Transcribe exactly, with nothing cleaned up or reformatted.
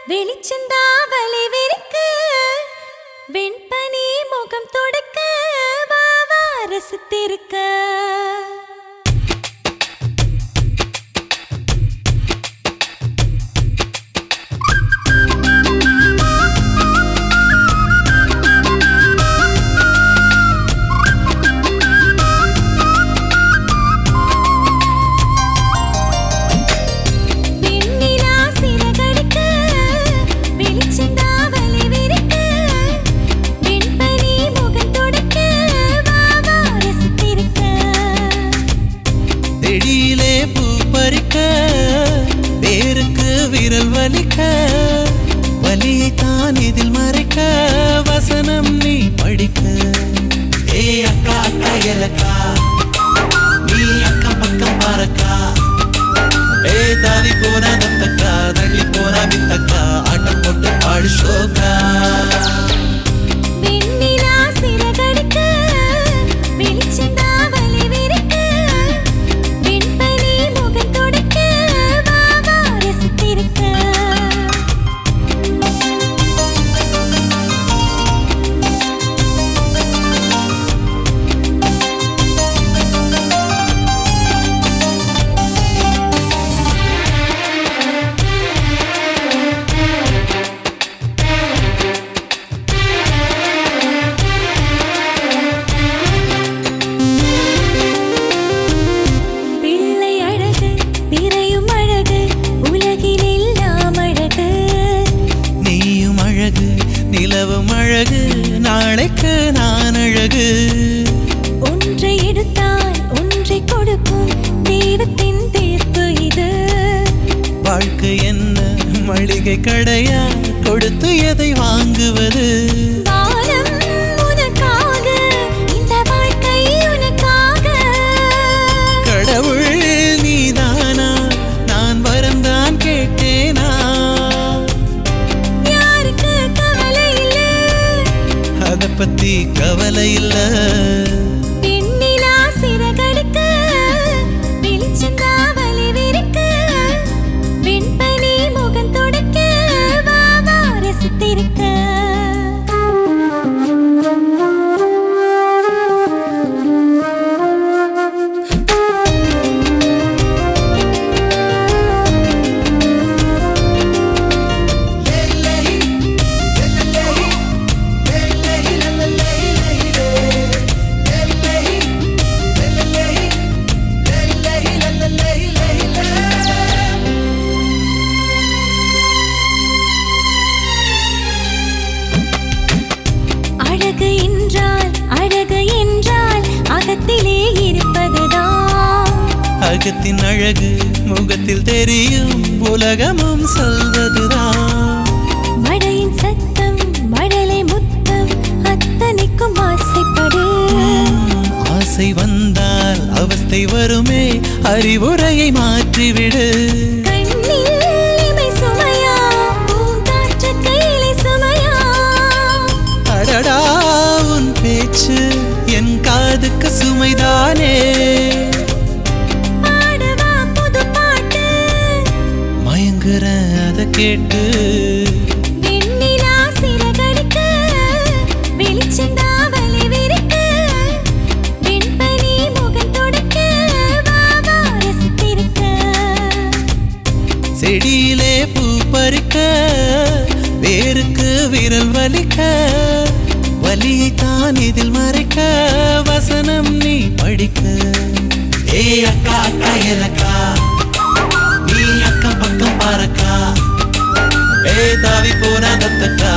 வெளிச்சந்தாவலை விரிக்கு வெண்பனி முகம் தொடக்க வாவா ரசித்திருக்க விரல் வலிக்க வலியை தான் இதில் மறைக்க வசனம் நீ படிக்க ஏ அக்கா அக்கா எலக்கா நீ அக்கா பக்கம் பாரக்கா ஏ தாவி போனா தத்தக்கா தள்ளி போனா வித்தக்கா ஆட்டம் போட்டு பாடு ஷோக்கா நிலவும் அழகு நாளைக்கு நான் அழகு ஒன்றை எடுத்தால் ஒன்றை கொடுக்கும் தெய்வத்தின் தீர்ப்பு இது வாழ்க்கை என்ன மளிகை கடையா கொடுத்து எதை வாங்குவது உனக்காக இந்த வாழ்க்கை உனக்காக கடவுள் நீதானா நான் வரம்தான் கேட்டேனா அத பத்தி கவலை இல்ல பெண்ணிலா சிறகடிக்க வெளிச்சந்தாவலை விரிக்க வெண்பனி முகம் தொடக்க வாவா ரசித்திருக்க அழகு என்றால் அழகு என்றால் அகத்திலே இருப்பதுதான் அகத்தின் அழகு முகத்தில் தெரியும் உலகமும் சொல்வதுதான் மழையின் சத்தம் மழலை முத்தம் அத்தனைக்கும் ஆசைப்படு ஆசை வந்தால் அவஸ்தை வருமே அறிவுரையை மாற்றிவிடு உன் பேச்சு என் காதுக்கு சுமைதானே பாடவா புது பாட்டு மயங்குற அத கேட்டு வெண்ணிலா சிறகடிக்க வெளிச்சந்தாவலை விரிக்க வெண்பனி முகம் தொடக்க வாவா ரசித்திருக்க செடியிலே பூ பறிக்க வேருக்கு விரல் வலிக்க வலியை தான் இதில் மறைக்க வசனம் நீ படிக்க ஏ அக்கா அக்கா எலக்கா நீ அக்கா பக்கம் பாரக்கா ஏ தாவி போனா தத்தக்கா